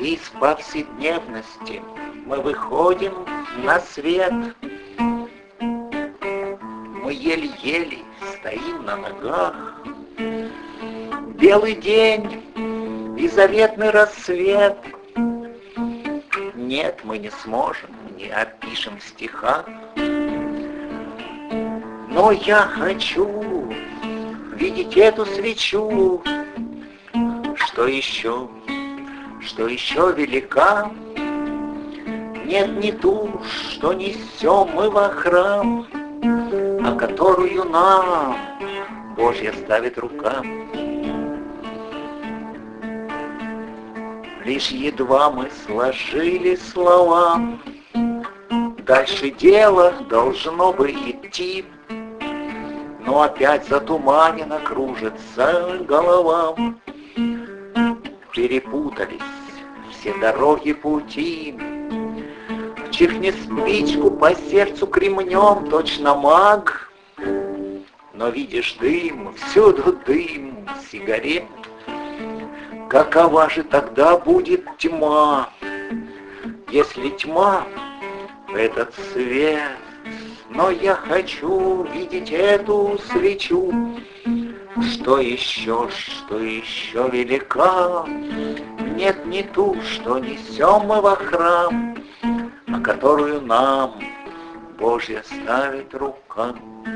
Из повседневности мы выходим на свет. Мы еле-еле стоим на ногах. Белый день и заветный рассвет. Нет, мы не сможем, не опишем в стихах. Но я хочу видеть эту свечу, что еще велика. Нет, не ту, что несем мы во храм, а которую нам Божья ставит рука. Лишь едва мы сложили слова, дальше дело должно бы идти, но опять затуманенно кружится голова. Перепутались все дороги пути. Чихни спичку по сердцу кремнем, точно маг. Но видишь дым, всюду дым сигарет. Какова же тогда будет тьма, если тьма — этот свет? Но я хочу видеть эту свечу, что еще велика. Нет, не ту, что несем мы во храм, а которую нам Божья ставит рука.